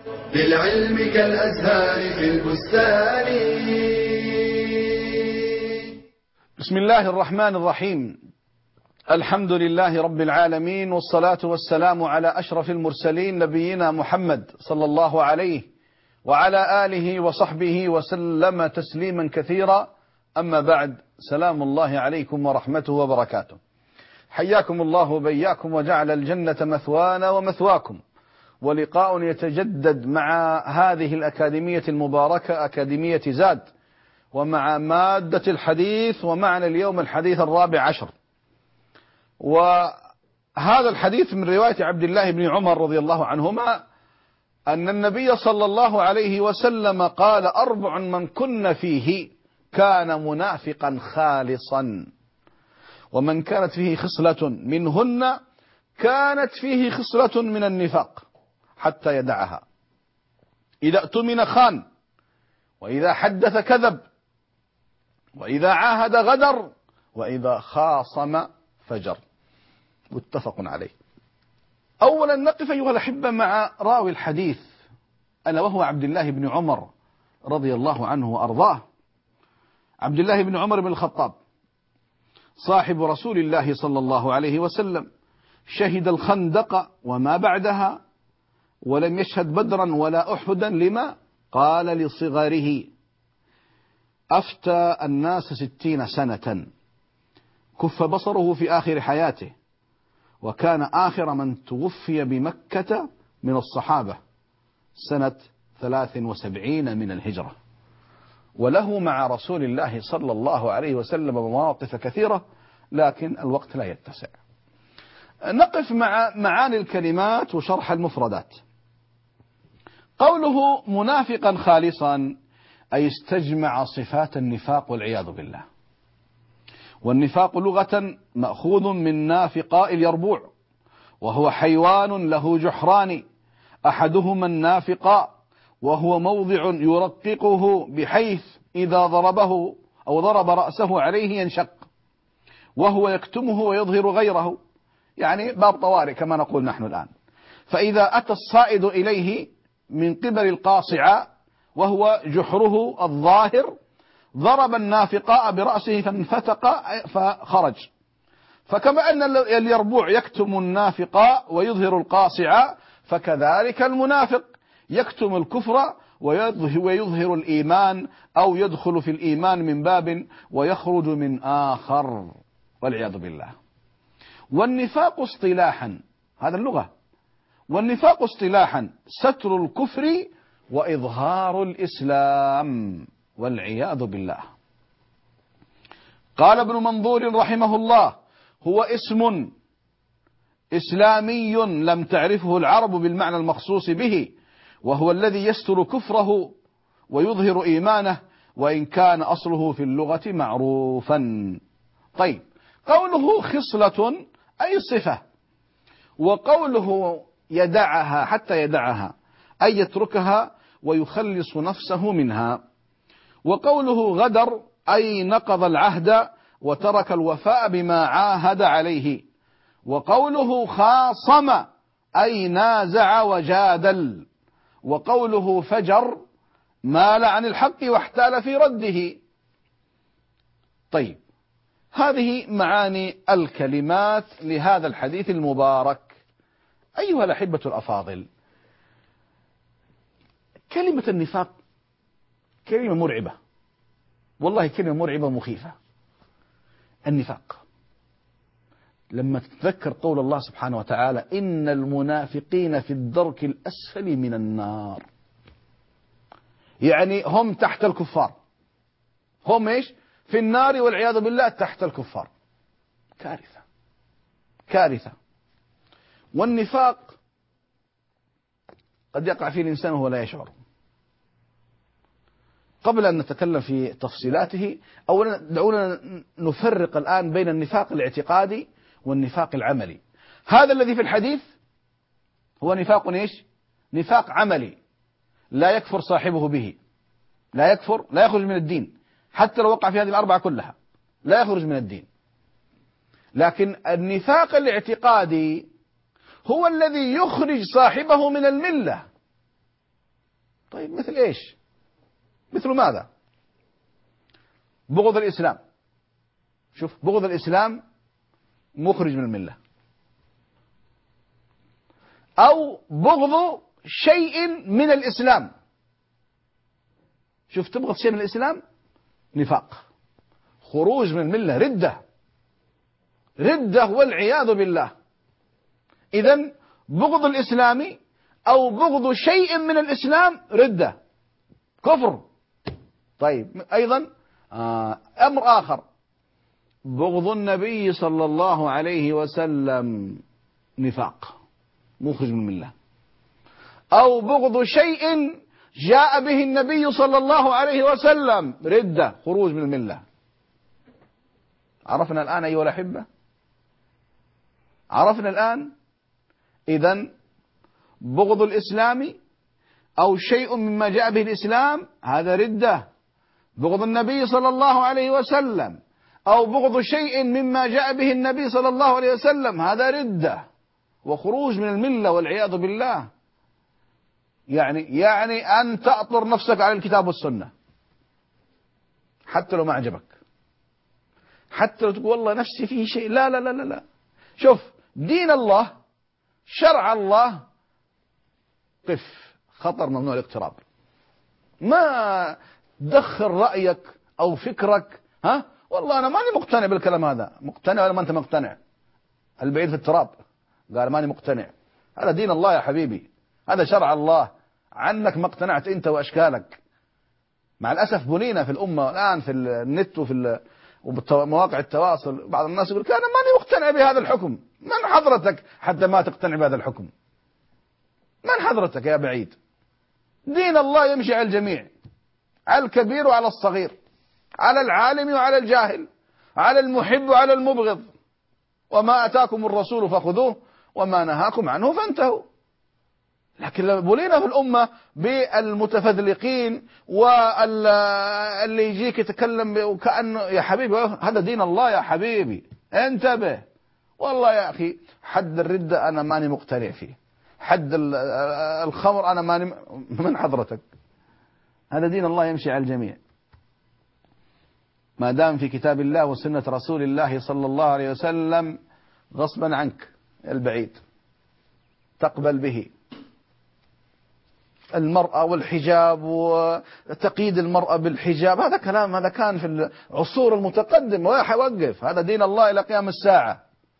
بالعلم كالأزهار في البستان. بسم الله الرحمن الرحيم. الحمد لله رب العالمين، والصلاة والسلام على أشرف المرسلين نبينا محمد صلى الله عليه وعلى آله وصحبه وسلم تسليما كثيرا. أما بعد، سلام الله عليكم ورحمته وبركاته. حياكم الله وبياكم وجعل الجنة مثوانا ومثواكم، ولقاء يتجدد مع هذه الأكاديمية المباركة أكاديمية زاد، ومع مادة الحديث، ومعنا اليوم الحديث 14. وهذا الحديث من رواية عبد الله بن عمر رضي الله عنهما أن النبي صلى الله عليه وسلم قال: 4 من كن فيه كان منافقا خالصا، ومن كانت فيه خصلة منهن كانت فيه خصلة من النفاق حتى يدعها. إذا اؤتمن خان، وإذا حدث كذب، وإذا عاهد غدر، وإذا خاصم فجر. متفق عليه. أولا نقف أيها الأحبة مع راوي الحديث، ألا وهو عبد الله بن عمر رضي الله عنه وأرضاه. عبد الله بن عمر بن الخطاب صاحب رسول الله صلى الله عليه وسلم، شهد الخندق وما بعدها، ولم يشهد بدرا ولا أحدا. لما؟ قال: لصغره. أفتى الناس 60 سنة، كف بصره في آخر حياته، وكان آخر من توفي بمكة من الصحابة سنة 73 من الهجرة، وله مع رسول الله صلى الله عليه وسلم مواقف كثيرة، لكن الوقت لا يتسع. نقف مع معاني الكلمات وشرح المفردات. قوله منافقا خالصا أي استجمع صفات النفاق والعياذ بالله. والنفاق لغة مأخوذ من نافقاء اليربوع، وهو حيوان له جحران، أحدهما النافقاء، وهو موضع يرققه بحيث إذا ضربه أو ضرب رأسه عليه ينشق، وهو يكتمه ويظهر غيره، يعني باب طوارئ كما نقول نحن الآن. فإذا أتى الصائد إليه من قبل القاصعة وهو جحره الظاهر، ضرب النافقاء برأسه فانفتق فخرج. فكما أن اليربوع يكتم النافقاء ويظهر القاصعة، فكذلك المنافق يكتم الكفر ويظهر الإيمان، أو يدخل في الإيمان من باب ويخرج من آخر، والعياذ بالله. والنفاق اصطلاحا، هذا اللغة، والنفاق اصطلاحا ستر الكفر وإظهار الإسلام، والعياذ بالله. قال ابن منظور رحمه الله: هو اسم إسلامي لم تعرفه العرب بالمعنى المخصوص به، وهو الذي يستر كفره ويظهر إيمانه، وإن كان أصله في اللغة معروفا. طيب، قوله خصلة أي صفة، وقوله يدعها حتى يدعها أي يتركها ويخلص نفسه منها، وقوله غدر أي نقض العهد وترك الوفاء بما عاهد عليه، وقوله خاصم أي نازع وجادل، وقوله فجر مال عن الحق واحتال في رده. طيب، هذه معاني الكلمات لهذا الحديث المبارك. أيها الأحبة الأفاضل، كلمة النفاق كلمة مرعبة، والله كلمة مرعبة مخيفة. النفاق، لما تتذكر قول الله سبحانه وتعالى: إن المنافقين في الدرك الأسفل من النار، يعني هم تحت الكفار، هم إيش؟ في النار والعياذ بالله تحت الكفار. كارثة، كارثة. والنفاق قد يقع فيه الإنسان وهو لا يشعر. قبل أن نتكلم في تفصيلاته، أولا دعونا نفرق الآن بين النفاق الاعتقادي والنفاق العملي. هذا الذي في الحديث هو نفاق إيش؟ نفاق عملي، لا يكفر صاحبه به، لا يكفر، لا يخرج من الدين، حتى لو وقع في هذه الأربعة كلها لا يخرج من الدين. لكن النفاق الاعتقادي هو الذي يخرج صاحبه من الملة، طيب مثل إيش؟ مثل ماذا؟ بغض الإسلام. شوف، بغض الإسلام مخرج من الملة، أو بغض شيء من الإسلام. شوف، تبغض شيء من الإسلام نفاق، خروج من الملة، ردة والعياذ بالله. إذن بغض الإسلام أو بغض شيء من الإسلام ردة، كفر. طيب أيضا أمر آخر، بغض النبي صلى الله عليه وسلم نفاق، مخرج من الملة. أو بغض شيء جاء به النبي صلى الله عليه وسلم ردة، خروج من الملة. عرفنا الآن أيها الأحبة؟ عرفنا الآن. إذن بغض الإسلام أو شيء مما جاء به الإسلام هذا ردة. بغض النبي صلى الله عليه وسلم أو بغض شيء مما جاء به النبي صلى الله عليه وسلم هذا ردة وخروج من الملة والعياذ بالله. يعني أن تأطر نفسك على الكتاب والسنة حتى لو ما عجبك، حتى لو تقول والله نفسي فيه شيء، لا لا لا لا. شوف، دين الله، شرع الله، قف، خطر، ممنوع الاقتراب. ما دخل رأيك أو فكرك، والله أنا ماني مقتنع بالكلام هذا. مقتنع ولا ما أنت مقتنع؟ البعيد في التراب قال ماني مقتنع. هذا دين الله يا حبيبي، هذا شرع الله، عنك ما اقتنعت أنت وأشكالك. مع الأسف بنينا في الأمة الآن في النت وفي ومواقع التواصل بعض الناس يقول أنا ماني مقتنع بهذا الحكم. من حضرتك حتى ما تقتنع بهذا الحكم؟ من حضرتك يا بعيد؟ دين الله يمشي على الجميع، على الكبير وعلى الصغير، على العالم وعلى الجاهل، على المحب وعلى المبغض. وما أتاكم الرسول فخذوه وما نهاكم عنه فانتهوا. لكن لما بولينا في الأمة بالمتفذلقين واللي يجيك يتكلم وكأنه يا حبيبي هذا دين الله يا حبيبي انتبه. والله يا أخي حد الردة أنا ماني مقتنع فيه، حد الخمر أنا ماني. من حضرتك؟ هذا دين الله يمشي على الجميع ما دام في كتاب الله وسنة رسول الله صلى الله عليه وسلم. غصبا عنك البعيد تقبل به. المرأة والحجاب وتقييد المرأة بالحجاب هذا كلام، هذا كان في العصور المتقدمة وقف. هذا دين الله إلى قيام الساعة.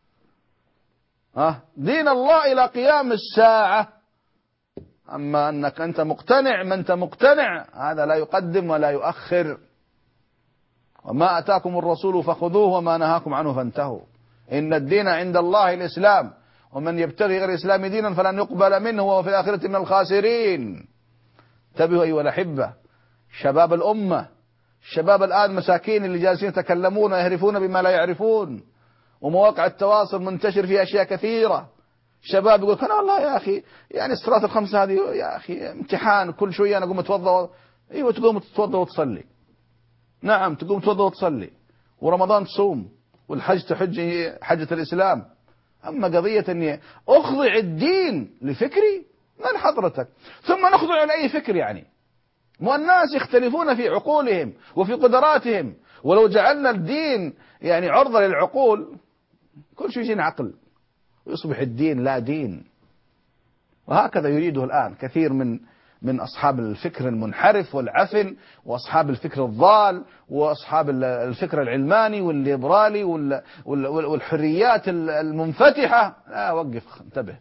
دين الله إلى قيام الساعة. أما أنك أنت مقتنع ما أنت مقتنع هذا لا يقدم ولا يؤخر. وما أتاكم الرسول فخذوه وما نهاكم عنه فانتهوا. إن الدين عند الله الإسلام ومن يبتغي غير الإسلام دينا فلن يقبل منه وهو في الآخرة من الخاسرين. انتبهوا أيها الأحبة، شباب الأمة، الشباب الآن مساكين اللي جالسين يتكلمون ويهرفون بما لا يعرفون، ومواقع التواصل منتشر فيها أشياء كثيرة. شباب يقول أنا والله يا أخي يعني الصلاة الخمسة هذه يا أخي امتحان، كل شوية أنا أقوم أتوضأ. أيوة تقوم تتوضأ وتصلي، نعم تقوم تتوضأ وتصلي، ورمضان تصوم، والحج تحج حجة الإسلام. أما قضية أني أخضع الدين لفكري، من حضرتك؟ ثم نخضع لأي فكر يعني؟ والناس يختلفون في عقولهم وفي قدراتهم، ولو جعلنا الدين يعني عرضة للعقول كل شيء يجينا عقل ويصبح الدين لا دين. وهكذا يريده الآن كثير من أصحاب الفكر المنحرف والعفن، وأصحاب الفكر الضال، وأصحاب الفكر العلماني والليبرالي والحريات المنفتحة. لا وقف، انتبه.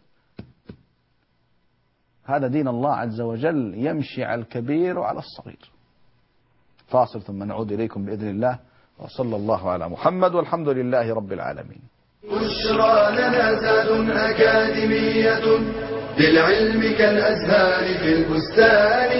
هذا دين الله عز وجل يمشي على الكبير وعلى الصغير. فاصل ثم نعود إليكم بإذن الله، وصلى الله على محمد والحمد لله رب العالمين. بشرى لنا زاد أكاديمية للعلم كالأزهار في البستان.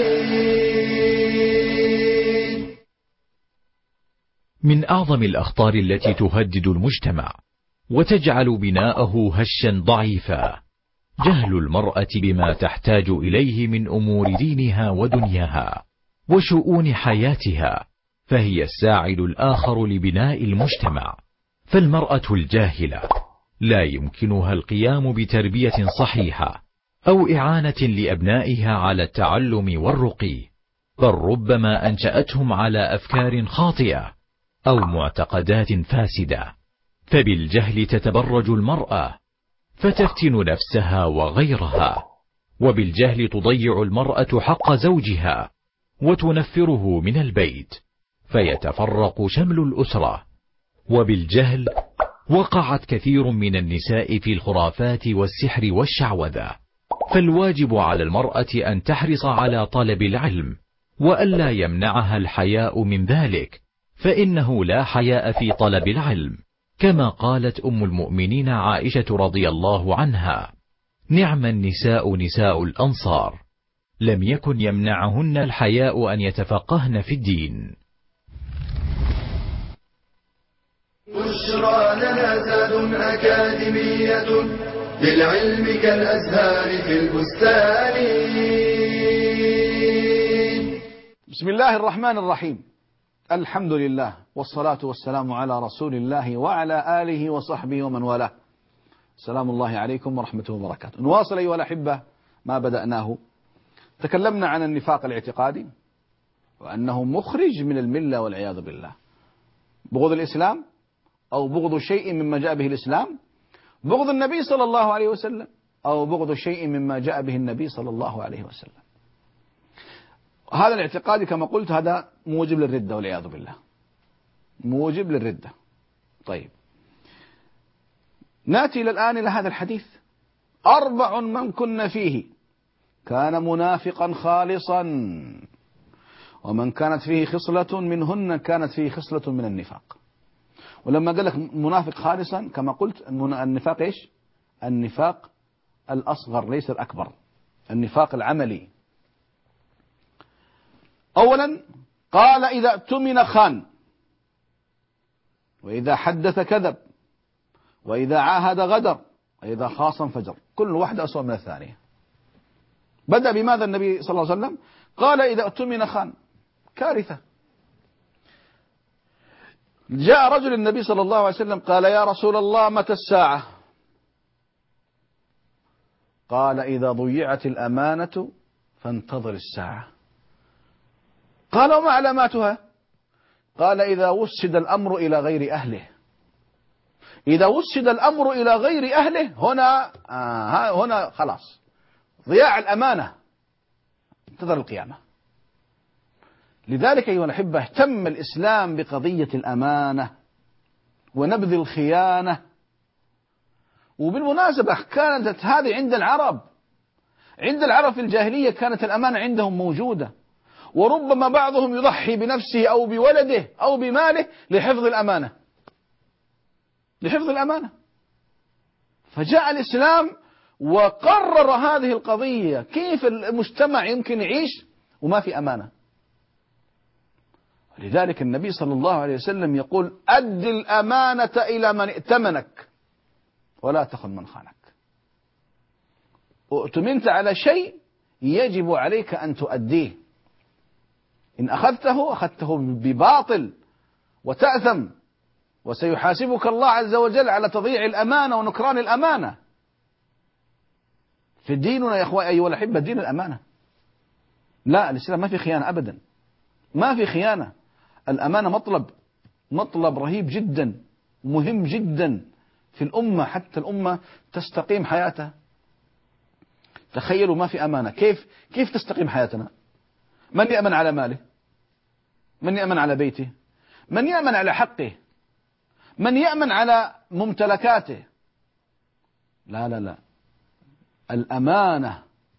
من أعظم الأخطار التي تهدد المجتمع وتجعل بناءه هشا ضعيفا جهل المرأة بما تحتاج إليه من أمور دينها ودنياها وشؤون حياتها، فهي الساعد الآخر لبناء المجتمع. فالمرأة الجاهلة لا يمكنها القيام بتربية صحيحة أو إعانة لأبنائها على التعلم والرقي، بل ربما أنشأتهم على أفكار خاطئة أو معتقدات فاسدة، فبالجهل تتبرج المرأة فتفتن نفسها وغيرها، وبالجهل تضيع المرأة حق زوجها وتنفره من البيت فيتفرق شمل الأسرة. وبالجهل وقعت كثير من النساء في الخرافات والسحر والشعوذة، فالواجب على المرأة أن تحرص على طلب العلم، وألا يمنعها الحياء من ذلك، فإنه لا حياء في طلب العلم، كما قالت أم المؤمنين عائشة رضي الله عنها: نعم النساء نساء الأنصار، لم يكن يمنعهن الحياء أن يتفقهن في الدين. بشرى لنا زاد أكاديمية للعلم كالأزهار في البستان. بسم الله الرحمن الرحيم، الحمد لله والصلاة والسلام على رسول الله وعلى آله وصحبه ومن والاه. سلام الله عليكم ورحمته وبركاته. نواصل أيها الأحبة ما بدأناه. تكلمنا عن النفاق الاعتقادي وأنه مخرج من الملة والعياذ بالله، بغض الإسلام أو بغض شيء مما جاء به الإسلام، بغض النبي صلى الله عليه وسلم أو بغض شيء مما جاء به النبي صلى الله عليه وسلم. هذا الاعتقاد كما قلت هذا موجب للردة والعياذ بالله، موجب للردة. طيب نأتي الآن إلى هذا الحديث: 4 من كن فيه كان منافقا خالصا، ومن كانت فيه خصلة منهن كانت فيه خصلة من النفاق. ولما قال لك منافق خالصا كما قلت النفاق إيش؟ النفاق الأصغر ليس الأكبر، النفاق العملي. أولا قال: إذا اؤتمن خان، وإذا حدث كذب، وإذا عاهد غدر، وإذا خاصم فجر. كل واحدة أسوأ من الثانية. بدأ بماذا النبي صلى الله عليه وسلم؟ قال: إذا اؤتمن خان، كارثة. جاء رجل النبي صلى الله عليه وسلم قال: يا رسول الله متى الساعة؟ قال: إذا ضيعت الأمانة فانتظر الساعة. قال: وما علاماتها؟ قال: إذا وسد الأمر إلى غير أهله. إذا وسد الأمر إلى غير أهله هنا خلاص ضياع الأمانة، انتظر القيامة. لذلك أيها الأحبة اهتم الإسلام بقضية الأمانة ونبذ الخيانة. وبالمناسبة كانت هذه عند العرب في الجاهلية كانت الأمانة عندهم موجودة، وربما بعضهم يضحي بنفسه أو بولده أو بماله لحفظ الأمانة. فجاء الإسلام وقرر هذه القضية، كيف المجتمع يمكن يعيش وما في أمانة. لذلك النبي صلى الله عليه وسلم يقول: أد الأمانة إلى من ائتمنك ولا تخن من خانك. اؤتمنت على شيء يجب عليك أن تؤديه، إن أخذته بباطل وتأثم، وسيحاسبك الله عز وجل على تضييع الأمانة ونكران الأمانة. في ديننا يا أخوة أيها الأحبة دين الأمانة. لا، الإسلام ما في خيانة أبدا، ما في خيانة. الأمانة مطلب رهيب جدا، مهم جدا في الأمة، حتى الأمة تستقيم حياتها. تخيلوا ما في أمانة، كيف تستقيم حياتنا؟ من يأمن على ماله؟ من يأمن على بيته؟ من يأمن على حقه؟ من يأمن على ممتلكاته؟ لا، الأمانة.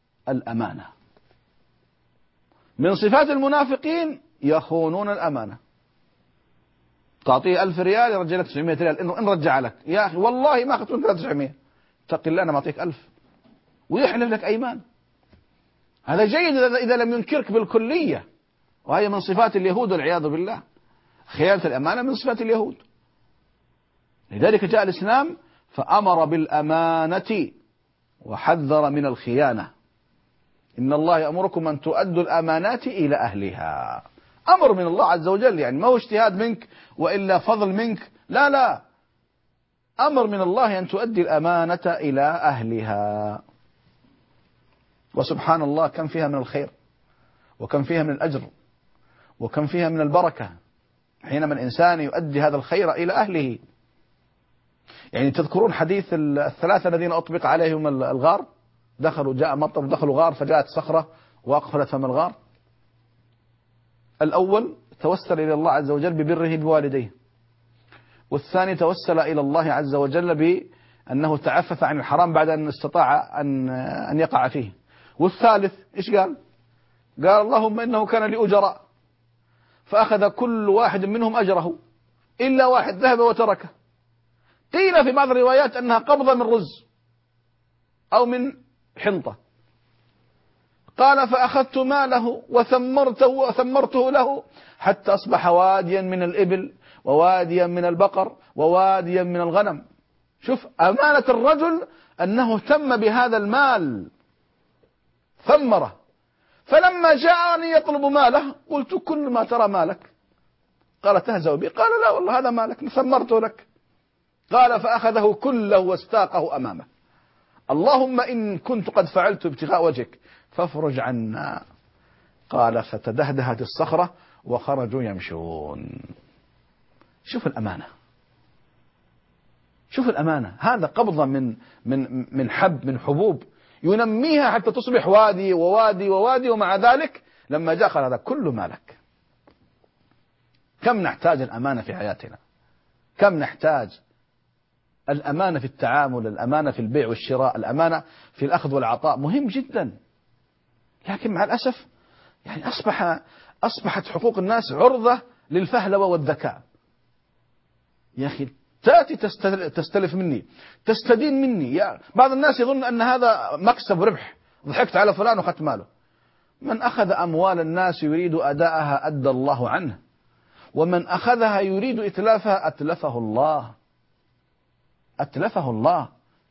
من صفات المنافقين يخونون الأمانة. تعطيه 1000 ريال يرجع لك 900 ريال، إن رجع لك يا أخي والله ما أخذت منك 900، اتق الله أنا ما أعطيك 1000، ويحلف لك أيمان. هذا جيد إذا لم ينكرك بالكلية، وهي من صفات اليهود والعياذ بالله. خيانة الأمانة من صفات اليهود. لذلك جاء الإسلام فأمر بالأمانة وحذر من الخيانة. إن الله يأمركم أن تؤدوا الأمانات إلى أهلها. أمر من الله عز وجل، يعني ما هو اجتهاد منك وإلا فضل منك، لا، أمر من الله أن تؤدي الأمانة إلى أهلها. وسبحان الله كم فيها من الخير، وكم فيها من الأجر، وكم فيها من البركة حينما الإنسان يؤدي هذا الخير إلى أهله. يعني تذكرون حديث الثلاثة الذين أطبق عليهم الغار، دخلوا جاء مطر دخلوا غار فجاءت صخرة وأقفلت فم الغار. الأول توسل إلى الله عز وجل ببره بوالديه، والثاني توسل إلى الله عز وجل بأنه تعفف عن الحرام بعد أن استطاع أن يقع فيه، والثالث إيش قال؟ قال اللهم إنه كان لي أجراء فأخذ كل واحد منهم أجره إلا واحد ذهب وتركه. قيل في بعض الروايات أنها قبضة من رز أو من حنطة. قال فأخذت ماله وثمرته له حتى أصبح واديا من الإبل وواديا من البقر وواديا من الغنم. شوف أمانة الرجل أنه اهتم بهذا المال ثمره. فلما جاءني يطلب ماله قلت كل ما ترى مالك. قال تهزأ بي؟ قال لا والله هذا مالك ثمرته لك. قال فأخذه كله واستاقه أمامه. اللهم إن كنت قد فعلت ابتغاء وجهك فافرج عنا. قال فتدهدهت الصخرة وخرجوا يمشون. شوف الأمانة، شوف الأمانة. هذا قبضة من حبوب ينميها حتى تصبح وادي ووادي ووادي، ومع ذلك لما جاء قال هذا كل مالك. كم نحتاج الأمانة في حياتنا، كم نحتاج الأمانة في التعامل، الأمانة في البيع والشراء، الأمانة في الأخذ والعطاء، مهم جدا. لكن مع الأسف يعني أصبحت حقوق الناس عرضة للفهلوة والذكاء. يا أخي تأتي تستلف مني، تستدين مني. بعض الناس يظن أن هذا مكسب وربح، ضحكت على فلان وأخذت ماله. من أخذ أموال الناس يريد أداءها أدى الله عنه، ومن أخذها يريد إتلافها أتلفه الله، أتلفه الله.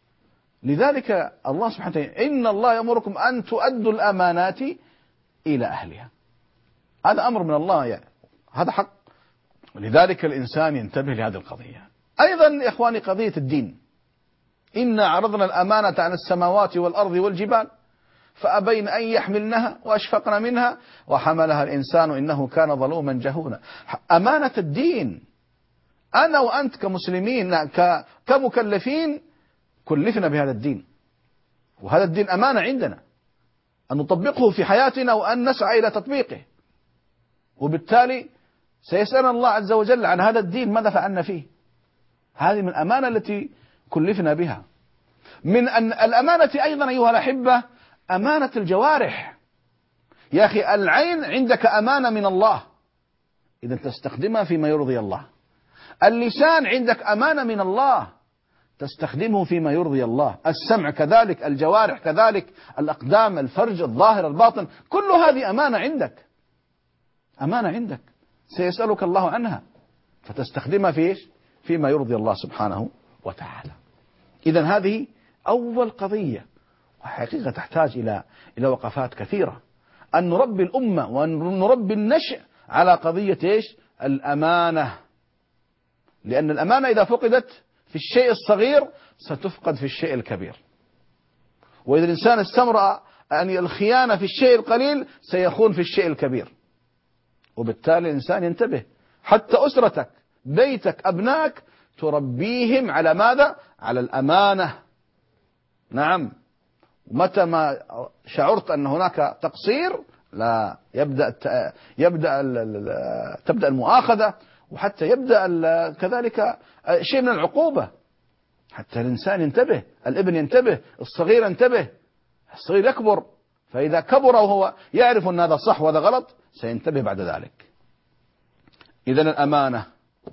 لذلك الله سبحانه وتعالى إن الله يأمركم أن تؤدوا الأمانات إلى أهلها. هذا أمر من الله يعني، هذا حق. ولذلك الإنسان ينتبه لهذه القضية. أيضا يا إخواني قضية الدين. إنا عرضنا الأمانة على السماوات والأرض والجبال فأبين أن يحملنها وأشفقن منها وحملها الإنسان إنه كان ظلوما جهولا. أمانة الدين، أنا وأنت كمسلمين كمكلفين كلفنا بهذا الدين، وهذا الدين أمانة عندنا أن نطبقه في حياتنا وأن نسعى إلى تطبيقه. وبالتالي سيسألنا الله عز وجل عن هذا الدين ماذا فعلنا فيه. هذه من الأمانة التي كلفنا بها. من أن الأمانة أيضا أيها الأحبة أمانة الجوارح. يا أخي العين عندك أمانة من الله إذا تستخدمها فيما يرضي الله. اللسان عندك أمانة من الله تستخدمه فيما يرضي الله. السمع كذلك، الجوارح كذلك، الأقدام، الفرج، الظاهر، الباطن، كل هذه أمانة عندك، أمانة عندك سيسألك الله عنها فتستخدمها في إيش؟ فيما يرضي الله سبحانه وتعالى. إذن هذه أول قضية، وحقيقة تحتاج إلى وقفات كثيرة، أن نربي الأمة وأن نربي النشء على قضية إيش؟ الأمانة. لأن الأمانة إذا فقدت في الشيء الصغير ستفقد في الشيء الكبير. وإذا الإنسان استمر أن الخيانة في الشيء القليل سيخون في الشيء الكبير. وبالتالي الإنسان ينتبه، حتى أسرتك، بيتك، أبنائك تربيهم على ماذا؟ على الأمانة. نعم. متى ما شعرت أن هناك تقصير لا تبدأ المؤاخذة، وحتى يبدأ كذلك شيء من العقوبة، حتى الإنسان ينتبه، الابن ينتبه، الصغير ينتبه. الصغير يكبر، فإذا كبر وهو يعرف أن هذا صح وهذا غلط سينتبه بعد ذلك. إذن الأمانة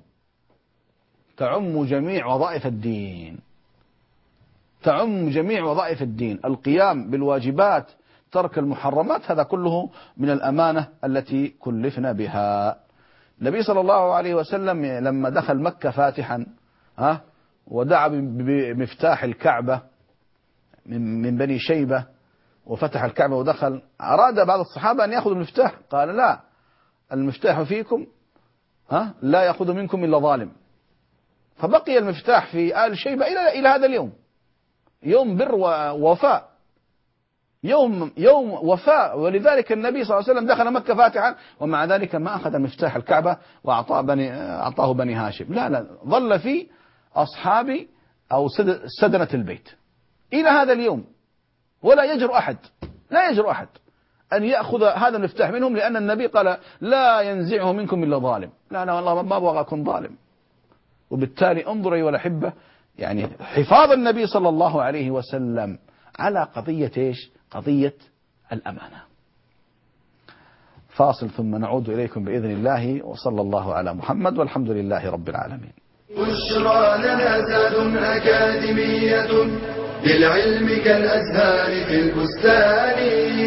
تعم جميع وظائف الدين، تعم جميع وظائف الدين. القيام بالواجبات، ترك المحرمات، هذا كله من الأمانة التي كلفنا بها. النبي صلى الله عليه وسلم لما دخل مكة فاتحا ودعا بمفتاح الكعبة من بني شيبة وفتح الكعبة ودخل، أراد بعض الصحابة أن يأخذوا المفتاح، قال لا، المفتاح فيكم لا يأخذ منكم إلا ظالم. فبقي المفتاح في آل شيبة إلى هذا اليوم، يوم بر ووفاء. يوم وفاء. ولذلك النبي صلى الله عليه وسلم دخل مكة فاتحا، ومع ذلك ما أخذ مفتاح الكعبة وأعطاه بني هاشم، لا، ظل في أصحاب أو سدنة البيت إلى هذا اليوم. ولا يجرؤ أحد أن يأخذ هذا المفتاح منهم، لأن النبي قال لا ينزعه منكم إلا ظالم. لا والله ما أبغى أكون ظالم. وبالتالي انظر أيها الأحبة، يعني حفاظ النبي صلى الله عليه وسلم على قضية إيش؟ قضية الأمانة. فاصل ثم نعود إليكم بإذن الله، وصلى الله على محمد والحمد لله رب العالمين. بشرى لنا زاد أكاديمية للعلم كالأزهار في البستان.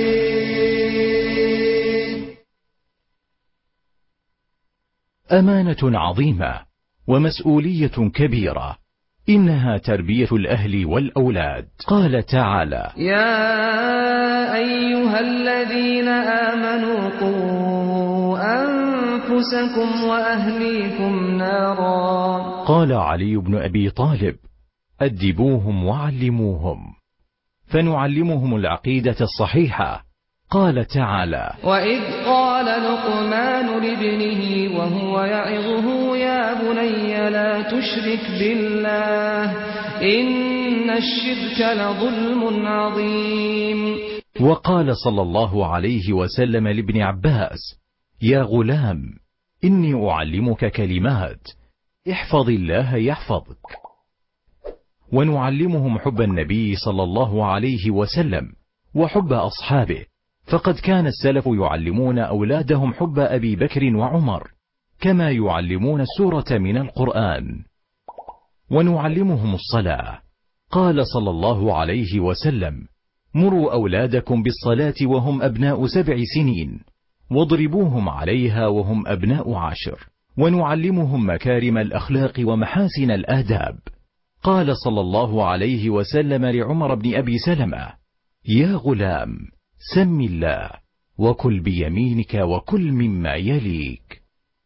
أمانة عظيمة ومسؤولية كبيرة، إنها تربية الأهل والأولاد. قال تعالى: يا أيها الذين آمنوا قوا أنفسكم وأهليكم نارا. قال علي بن أبي طالب: أدبوهم وعلموهم. فنعلمهم العقيدة الصحيحة. قال تعالى: وإذ قال لقمان لابنه وهو يعظه يا بني لا تشرك بالله إن الشرك لظلم عظيم. وقال صلى الله عليه وسلم لابن عباس: يا غلام إني أعلمك كلمات احفظ الله يحفظك. ونعلمهم حب النبي صلى الله عليه وسلم وحب أصحابه، فقد كان السلف يعلمون أولادهم حب أبي بكر وعمر كما يعلمون السورة من القرآن. ونعلمهم الصلاة. قال صلى الله عليه وسلم: مروا أولادكم بالصلاة وهم أبناء 7 سنين واضربوهم عليها وهم أبناء 10. ونعلمهم مكارم الأخلاق ومحاسن الآداب. قال صلى الله عليه وسلم لعمر بن أبي سلمة: يا غلام سم الله وكل بيمينك وكل مما يليك.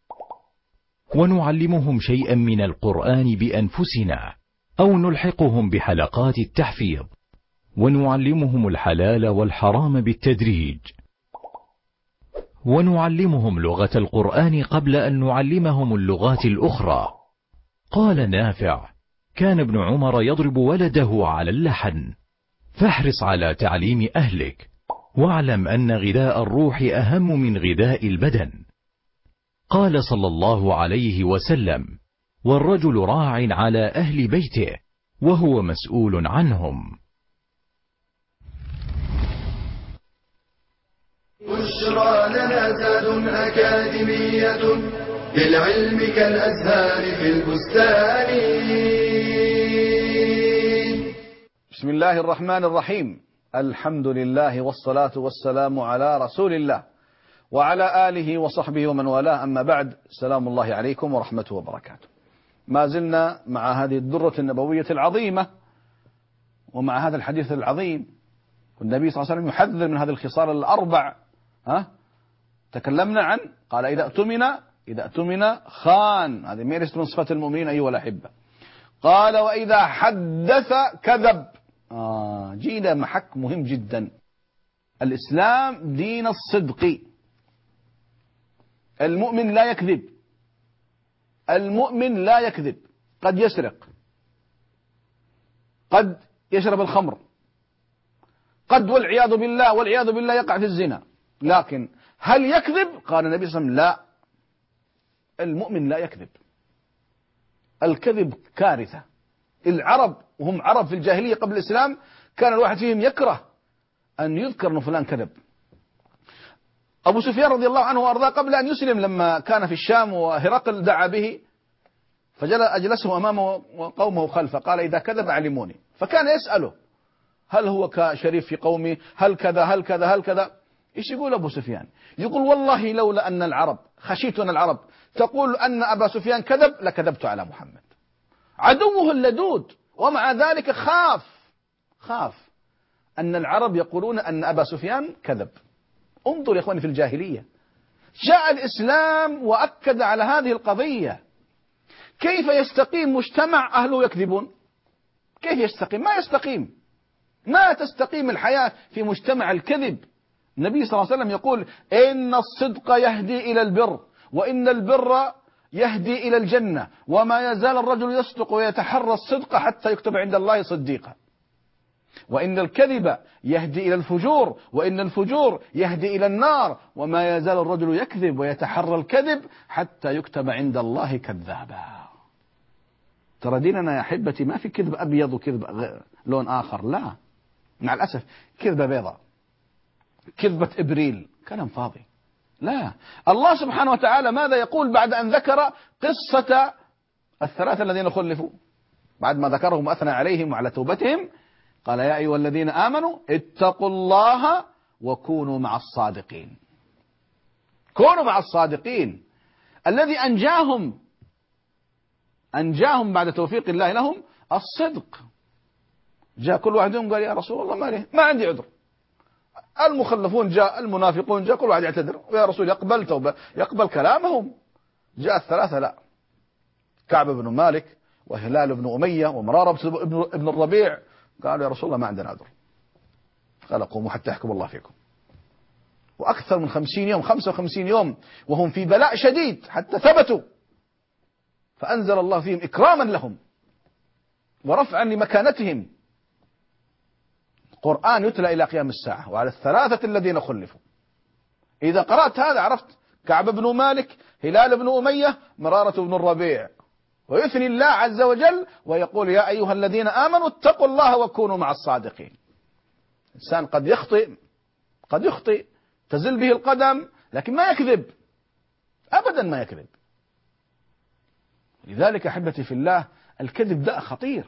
ونعلمهم شيئا من القرآن بأنفسنا أو نلحقهم بحلقات التحفيظ. ونعلمهم الحلال والحرام بالتدريج. ونعلمهم لغة القرآن قبل أن نعلمهم اللغات الأخرى. قال نافع: كان ابن عمر يضرب ولده على اللحن. فاحرص على تعليم أهلك، واعلم أن غذاء الروح أهم من غذاء البدن. قال صلى الله عليه وسلم: والرجل راع على أهل بيته وهو مسؤول عنهم. بشرى لنا زاد أكاديمية للعلم كالأزهار في البستان. بسم الله الرحمن الرحيم. الحمد لله والصلاة والسلام على رسول الله وعلى آله وصحبه ومن والاه، أما بعد. سلام الله عليكم ورحمته وبركاته. ما زلنا مع هذه الدرة النبوية العظيمة ومع هذا الحديث العظيم. والنبي صلى الله عليه وسلم يحذر من هذه الخصال ال4. تكلمنا عن قال إذا اؤتمن خان، هذه ليست من صفات المؤمنين أيها الأحبة. قال وإذا حدث كذب. جينا محك مهم جدا. الإسلام دين الصدق. المؤمن لا يكذب. المؤمن لا يكذب. قد يسرق، قد يشرب الخمر، قد والعياذ بالله يقع في الزنا، لكن هل يكذب؟ قال النبي صلى الله عليه وسلم لا، المؤمن لا يكذب. الكذب كارثة. العرب وهم عرب في الجاهلية قبل الإسلام كان الواحد فيهم يكره أن يذكر أن فلان كذب. أبو سفيان رضي الله عنه وأرضاه قبل أن يسلم لما كان في الشام وهرقل دعا به فأجلسه أمامه وقومه خلفه، قال إذا كذب علموني. فكان يسأله هل هو كشريف في قومه، هل كذا هل كذا هل كذا. إيش يقول أبو سفيان؟ يقول والله لولا أن العرب خشيت أن العرب تقول أن أبا سفيان كذب لكذبت على محمد. عدوه اللدود، ومع ذلك خاف أن العرب يقولون أن أبا سفيان كذب. انظر يا إخواني في الجاهلية. جاء الإسلام وأكد على هذه القضية. كيف يستقيم مجتمع أهله يكذبون؟ كيف يستقيم؟ ما يستقيم. ما تستقيم الحياة في مجتمع الكذب. النبي صلى الله عليه وسلم يقول إن الصدق يهدي إلى البر، وإن البر يهدي إلى الجنة، وما يزال الرجل يصدق ويتحرى الصدق حتى يكتب عند الله صديقا، وإن الكذب يهدي إلى الفجور، وإن الفجور يهدي إلى النار، وما يزال الرجل يكذب ويتحرى الكذب حتى يكتب عند الله كذابا. ترى ديننا يا أحبتي ما في كذب أبيض وكذب لون آخر، لا، مع الأسف كذبة بيضاء، كذبة إبريل، كلام فاضي. لا، الله سبحانه وتعالى ماذا يقول بعد أن ذكر قصة الثلاثة الذين خلفوا؟ بعد ما ذكرهم وأثنى عليهم وعلى توبتهم قال يا أيها الذين آمنوا اتقوا الله وكونوا مع الصادقين. كونوا مع الصادقين. الذي أنجاهم بعد توفيق الله لهم الصدق. جاء كل واحد منهم قال يا رسول الله ما ليه، ما عندي عذر. المخلفون جاء، المنافقون جاء، كل واحد يعتذر، ويا رسول يقبل توبة، يقبل كلامهم. جاء الثلاثة لا، كعب بن مالك وهلال بن أمية ومرارة بن الربيع، قالوا يا رسول الله ما عندنا عذر. قال قوموا حتى يحكم الله فيكم. وأكثر من 50 يوم 55 يوم وهم في بلاء شديد حتى ثبتوا، فأنزل الله فيهم إكراما لهم ورفعا لمكانتهم. القرآن يتلى إلى قيام الساعة وعلى الثلاثة الذين خلفوا. إذا قرأت هذا عرفت كعب بن مالك، هلال بن أمية، مرارة بن الربيع، ويثني الله عز وجل ويقول يا أيها الذين آمنوا اتقوا الله وكونوا مع الصادقين. إنسان قد يخطئ تزل به القدم، لكن ما يكذب أبدا، ما يكذب. لذلك أحبتي في الله الكذب داء خطير.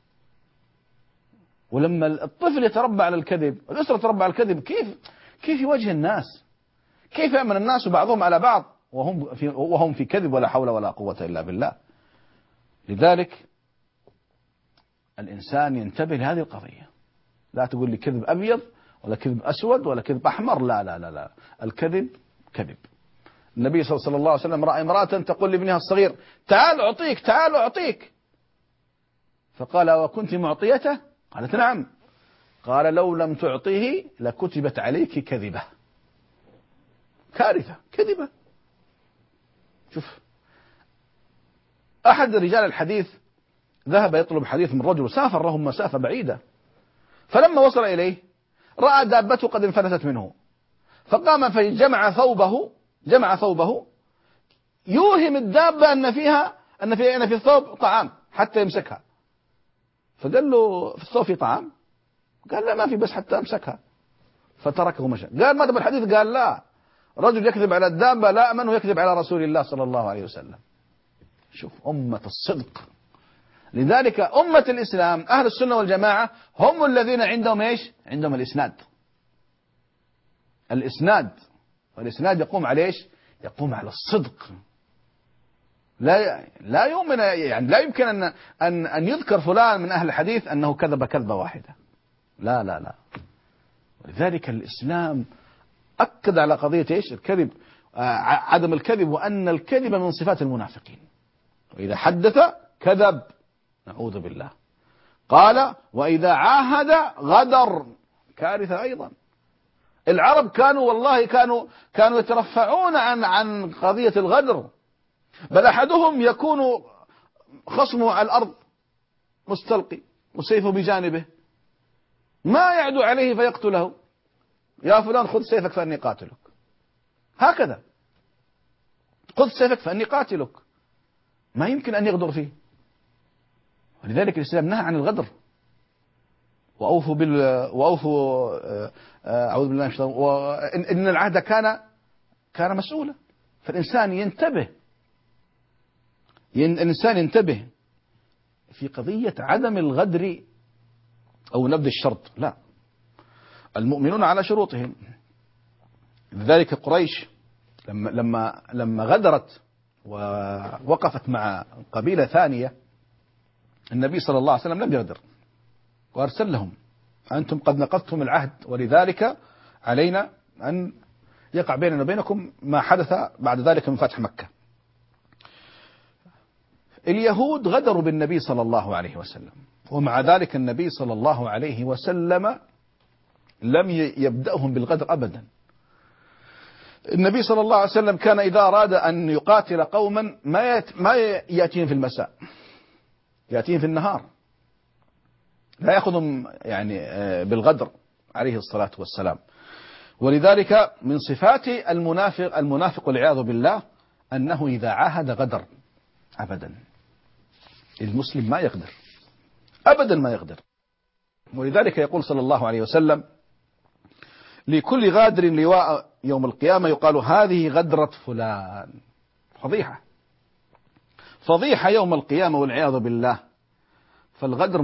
ولما الطفل يتربى على الكذب والأسرة تتربى على الكذب كيف يواجه الناس؟ كيف يأمن الناس بعضهم على بعض وهم في كذب؟ ولا حول ولا قوة إلا بالله. لذلك الإنسان ينتبه لهذه القضية. لا تقول لي كذب أبيض ولا كذب أسود ولا كذب أحمر، لا لا لا لا، الكذب كذب. النبي صلى الله عليه وسلم رأى امرأة تقول لابنها الصغير تعال أعطيك تعال أعطيك، فقال وكنت معطيته؟ قالت نعم. قال لو لم تعطيه لكتبت عليك كذبة. كارثة، كذبة. شوف، أحد رجال الحديث ذهب يطلب حديث من رجل سافر لهم مسافة بعيدة، فلما وصل إليه رأى دابته قد انفلتت منه، فقام فجمع ثوبه يوهم الدابة أن في الثوب طعام حتى يمسكها. فقال له في الثوب في طعام؟ قال لا ما في، بس حتى أمسكها. فتركه ومشى. قال ماذا بالحديث؟ قال لا، رجل يكذب على الدابة لا أمن يكذب على رسول الله صلى الله عليه وسلم. شوف أمة الصدق. لذلك أمة الإسلام أهل السنة والجماعة هم الذين عندهم إيش؟ عندهم والإسناد يقوم على إيش؟ يقوم على الصدق. لا يؤمن، يعني لا يمكن أن يذكر فلان من أهل الحديث أنه كذب كذبة واحدة، لا لا لا. ولذلك الإسلام أكد على قضية إيش؟ الكذب، عدم الكذب، وأن الكذب من صفات المنافقين، وإذا حدث كذب، نعوذ بالله. قال وإذا عاهد غدر، كارثة أيضا. العرب كانوا يترفعون عن قضية الغدر، بل أحدهم يكون خصمه على الأرض مستلقي وسيفه بجانبه، ما يعدو عليه فيقتله، يا فلان خذ سيفك فأني قاتلك، هكذا خذ سيفك فأني قاتلك، ما يمكن أن يغدر فيه. ولذلك الإسلام نهى عن الغدر، وأوفوا أعوذ بالله من الشيطان، وإن العهد كان مسؤولا. فالإنسان ينتبه في قضية عدم الغدر أو نبذ الشرط، لا، المؤمنون على شروطهم. لذلك قريش لما غدرت ووقفت مع قبيلة ثانية، النبي صلى الله عليه وسلم لم يغدر وأرسل لهم أنتم قد نقضتم العهد، ولذلك علينا أن يقع بيننا وبينكم ما حدث بعد ذلك من فتح مكة. اليهود غدروا بالنبي صلى الله عليه وسلم ومع ذلك النبي صلى الله عليه وسلم لم يبدأهم بالغدر أبدا. النبي صلى الله عليه وسلم كان إذا أراد أن يقاتل قوما ما يأتيهم في المساء، يأتيهم في النهار، لا يأخذهم يعني بالغدر عليه الصلاة والسلام. ولذلك من صفات المنافق والعياذ بالله أنه إذا عاهد غدر أبدا. المسلم ما يغدر أبدا، ما يغدر. ولذلك يقول صلى الله عليه وسلم: لكل غادر لواء يوم القيامة يقال هذه غدرة فلان. فضيحة، فضيحة يوم القيامة والعياذ بالله. فالغدر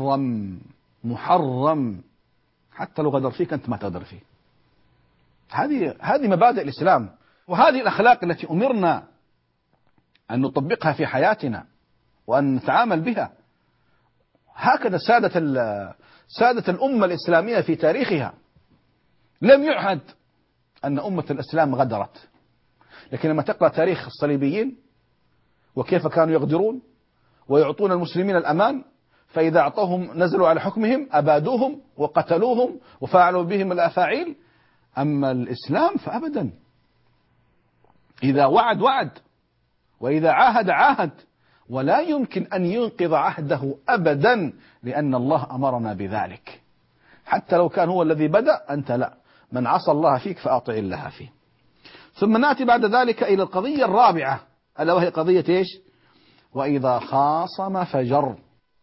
محرم، حتى لو غدر فيك أنت ما تغدر فيه. هذه مبادئ الإسلام، وهذه الأخلاق التي أمرنا أن نطبقها في حياتنا وأن نتعامل بها. هكذا سادة الأمة الإسلامية في تاريخها. لم يعهد أن أمة الإسلام غدرت، لكن لما تقرأ تاريخ الصليبيين وكيف كانوا يغدرون ويعطون المسلمين الأمان، فإذا أعطوهم نزلوا على حكمهم أبادوهم وقتلوهم وفعلوا بهم الأفاعيل. أما الإسلام فأبدا، إذا وعد وإذا عاهد، ولا يمكن أن ينقض عهده أبدا، لأن الله أمرنا بذلك. حتى لو كان هو الذي بدأ، أنت لا، من عصى الله فيك فأطع الله فيه. ثم نأتي بعد ذلك إلى القضية الرابعة، ألا وهي قضية إيش؟ وإذا خاصم فجر.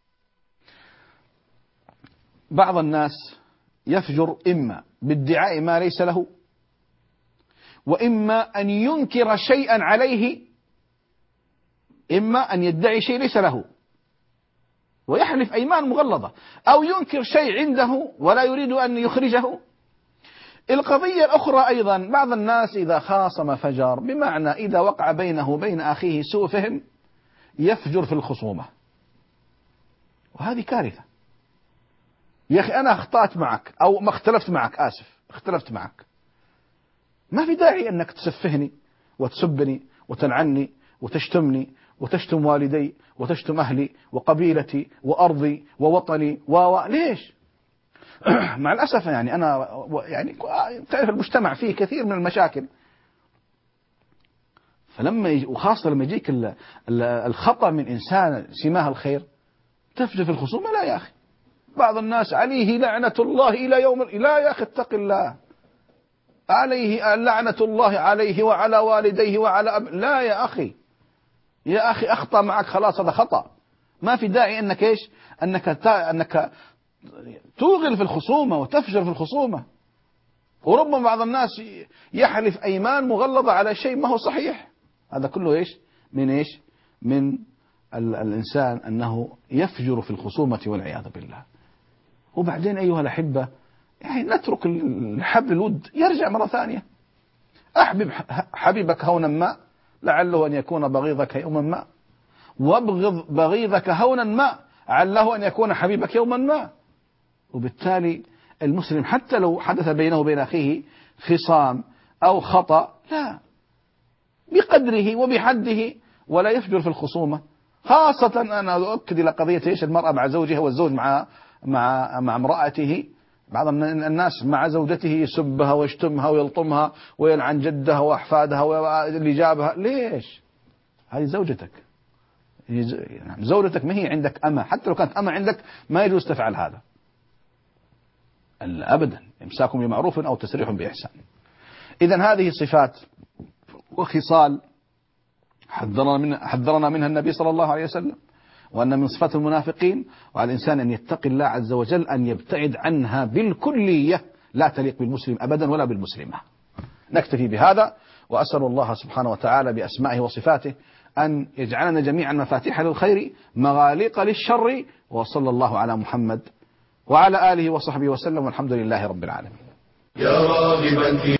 بعض الناس يفجر إما بادعاء ما ليس له، وإما أن ينكر شيئا عليه، إما أن يدعي شيء ليس له ويحلف أيمان مغلظة، أو ينكر شيء عنده ولا يريد أن يخرجه. القضية الأخرى أيضا، بعض الناس إذا خاصم فجر، بمعنى إذا وقع بينه وبين أخيه سوء فهم يفجر في الخصومة، وهذه كارثة. يا أخي أنا أخطأت معك أو ما اختلفت معك، آسف اختلفت معك، ما في داعي أنك تسفهني وتسبني وتلعني وتشتمني وتشتم والدي وتشتم أهلي وقبيلتي وأرضي ووطني ليش؟ مع الأسف يعني أنا يعني تعرف المجتمع فيه كثير من المشاكل، فلما وخاصة لما يجيك الخطأ من إنسان سماه الخير تفجر في الخصومة. لا يا أخي، بعض الناس عليه لعنة الله إلى يوم لا يا أخي اتق الله، عليه لعنة الله عليه وعلى والديه وعلى لا يا أخي، يا أخي أخطأ معك خلاص، هذا خطأ، ما في داعي أنك إيش، أنك توغل في الخصومة وتفجر في الخصومة. وربما بعض الناس يحلف أيمان مغلظة على شيء ما هو صحيح. هذا كله إيش؟ من الإنسان أنه يفجر في الخصومة والعياذ بالله. وبعدين أيها الأحبة، يعني نترك الحبل الود يرجع مرة ثانية. أحبب حبيبك هونا ما لعله أن يكون بغيضك يوما ما، وابغض بغيضك هونا ما عله أن يكون حبيبك يوما ما. وبالتالي المسلم حتى لو حدث بينه وبين أخيه خصام أو خطأ، لا، بقدره وبحده، ولا يفجر في الخصومة. خاصة أنا أؤكد إلى قضية إيش، المرأة مع زوجها والزوج مع امرأته. بعض الناس مع زوجته يسبها ويشتمها ويلطمها ويلعن جدها وأحفادها واللي جابها. ليش؟ هذه زوجتك، زوجتك ما هي عندك أمة. حتى لو كانت أمة عندك ما يجوز تفعل هذا أبدا. إمساك بمعروف أو تسريح بإحسان. إذن هذه صفات وخصال حذرنا منها النبي صلى الله عليه وسلم، وأن من صفات المنافقين، وعلى الإنسان أن يتقي الله عز وجل أن يبتعد عنها بالكلية، لا تليق بالمسلم أبدا ولا بالمسلمة. نكتفي بهذا، وأسأل الله سبحانه وتعالى بأسمائه وصفاته أن يجعلنا جميعا مفاتيح للخير مغاليق للشر. وصلى الله على محمد وعلى آله وصحبه وسلم، والحمد لله رب العالمين. يا راغبا في